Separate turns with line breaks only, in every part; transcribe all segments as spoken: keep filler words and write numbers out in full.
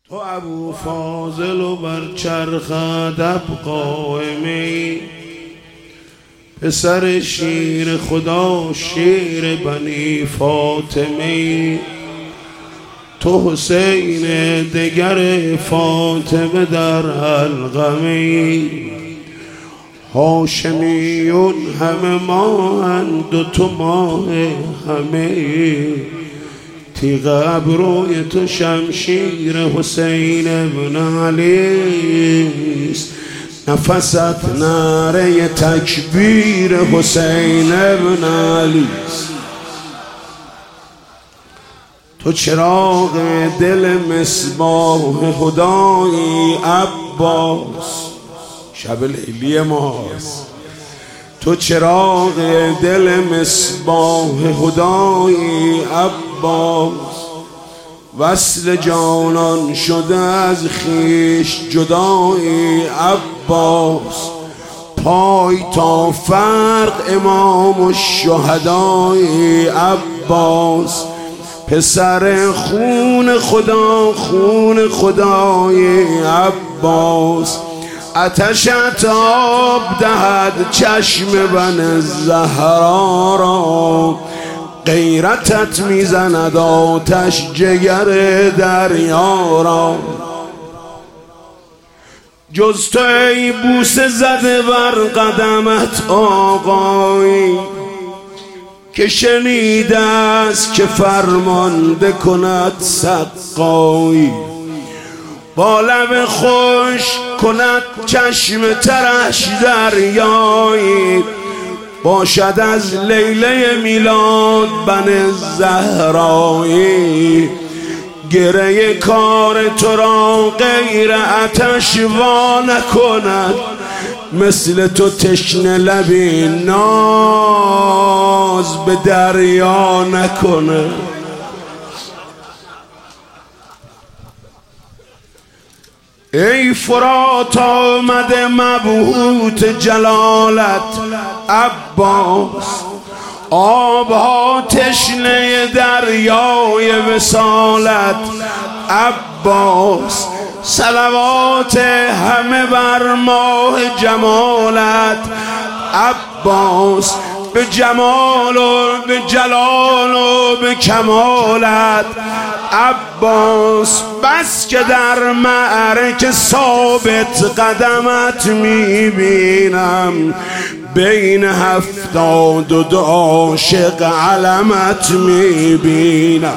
تو ابو فاضل و بر چرخ ادب قائمی، پسر شیر خدا شیر بنی فاطمی. تو حسین دگر فاطمه در القمی، هاشمیون همه ماهند و تو ماه همه. تیغ ابروی تو شمشیر حسین ابن علیست، نفست نعره تکبیر حسین ابن علیست. تو چراغ دل مصباح خدایی عباس، شب لیلی ماست. تو چراغ دل مصباح خدایی عباس، وصل جانان شده از خیش جدایی عباس. پای تا فرق امام الشهدایی عباس، پسر خون خدا خون خدای عباس. آتشت آب دهد چشم بن زهرا را، غیرتت میزند آتش جگر دریا را. جز تو ای بوسه زده بر قدمت آقایی، که شنیده است که فرمانده کند سقایی. با لب خوش کند چشم ترش دریایی، باشد از لیله میلاد بن زهرایی. گره کار تو را غیر آتش وا نکند، مثل تو تشنه لبی ناز به دریا نکند. ای فرات آمده مبهوت جلالت عباس، آبها تشنه دریای وصالت عباس. صلوات همه بر ماه جمالت عباس، به جمال و به جلال و به کمالت عباس. بس که در معرکه ثابت قدمت میبینم، بین هفتاد و دو عاشق علمت میبینم.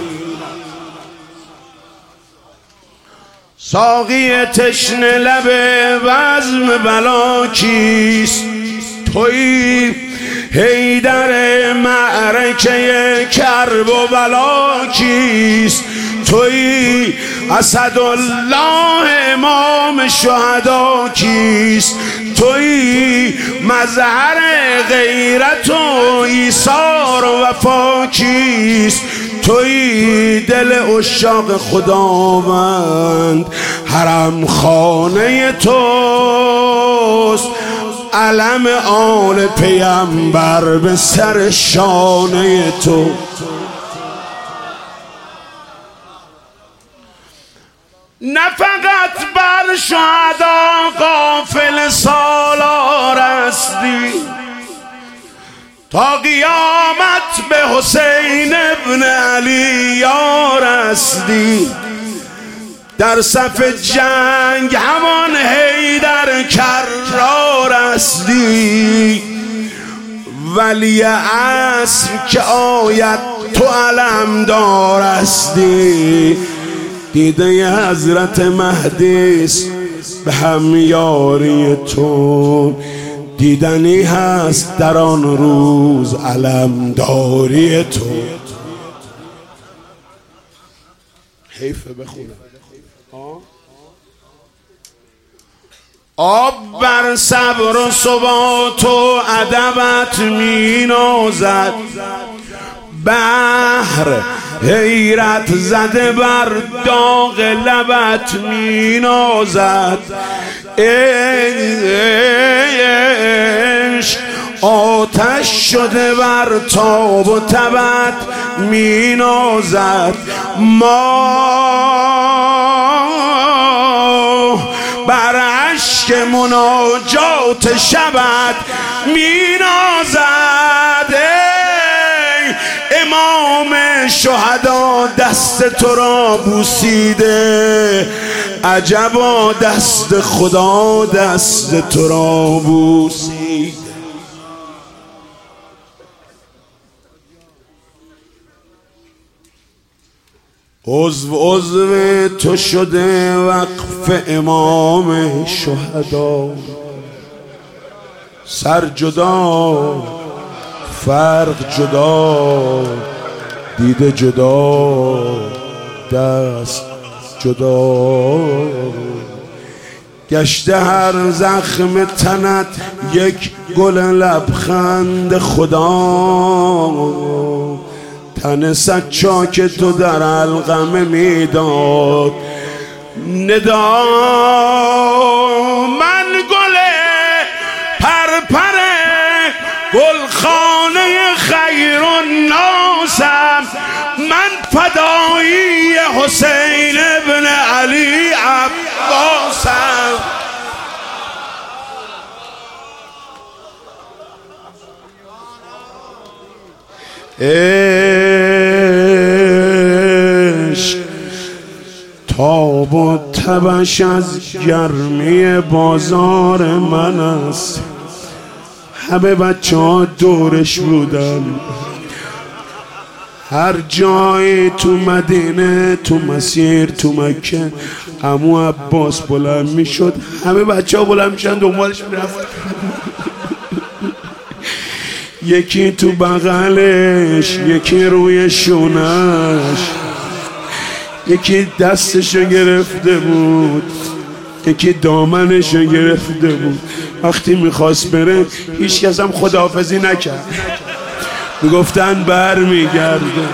ساقی تشنه لب بزم بلا کیست؟ تویی حیدر معرکه کرب و بلا کیست؟ تویی اسدالله امام شهدا کیست؟ تویی مظهر غیرت و ایثار و وفا کیست؟ تویی دل عشاق خداوند، حرم خانه توست. علم آل پیمبر به سر شانه تو. نه فقط بر شهدا غافل سالار هستی، تا قیامت به حسین ابن علی یار هستی. در صف جنگ همان حیدر کرار هستی، ولی عصر که آید تو علمدار هستی. دیده حضرت مهدیست به همیاری تو، دیدنی هست در آن روز علمداری تو. حیفه بخونم. آب بر صبر و ثبات و ادبت می نازد، بحر حیرت زده بر داغ لبت می نازد. عشق آتش شده بر تاب و تبت می نازد. ما بر اشک مناجات شبت می نازد. امام شهدا دست تو را بوسیده، عجبا دست خدا دست تو را بوسید. عضو عضو تو شده وقف امام شهدا، سر جدا فرق جدا، دیده جدا دست جدا، گشته هر زخم تنت یک گل لبخند خدا. تن صد چاک تو در القمه میداد ندا. من گل پرپر گلخانه خیر الناسم، من فدایی حسین ابن علی عباسم. عشق تاب و تبش از گرمی بازار من است، همه بچه ها دورش بودن، هر جایی تو مدینه تو مسیر تو مکه عمو عباس بلند می شد، همه بچه ها بلند می شدن دنبالش می رفت. یکی تو بغلش، یکی روی شونش، یکی دستشو گرفته بود، یکی دامنشو گرفته بود. وقتی میخواست بره هیچ کس هم خداحافظی نکرد، میگفتن بر میگرده.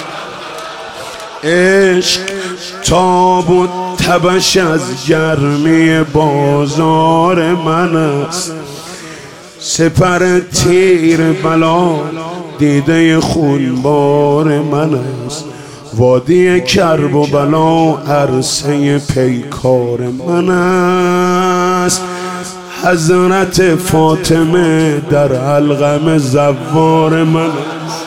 عشق تاب و تبش از گرمی بازار من است، سپر تیر بلا دیده خونبار من است. وادی کرب و بلا عرصه پیکار من است. حضرت فاطمه در القمه زوار من است.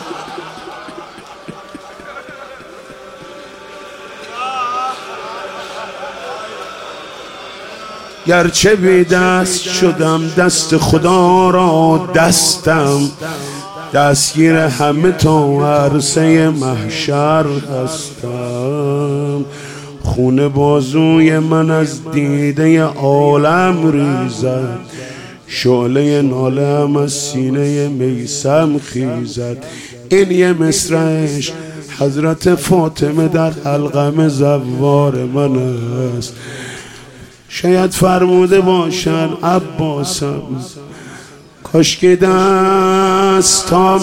گرچه بی دست شدم دست خدا را دستم، دستگیر همه تا عرصه محشر هستم. خون بازوی من از دیده عالم ریزد، شعله ناله‌ام از سینه میسم خیزد. این یه مصرعش حضرت فاطمه در القمه زوار من است. شاید فرموده باشن عباسم کاش که دستام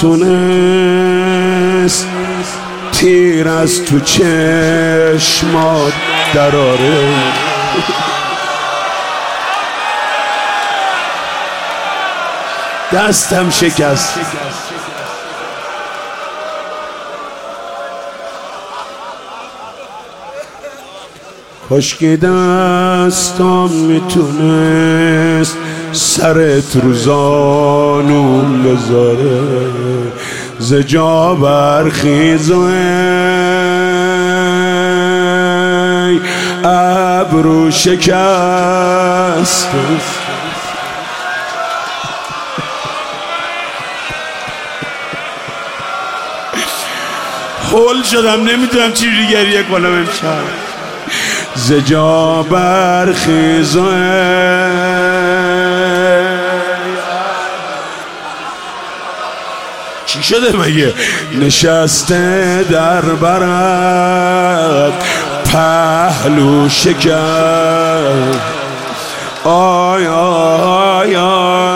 میتونست تیر از تو چشمات دراره. دستم شکست، کاش که دستام میتونست سرت رو زانون بذاره. ز جا برخیز و ای ابرو شکست، هول شدم نمیدونم چی گریه کنم امشب. ز جا برخیز و چی شده مگه؟ نشسته در برد پهلو شکر. آی آی آی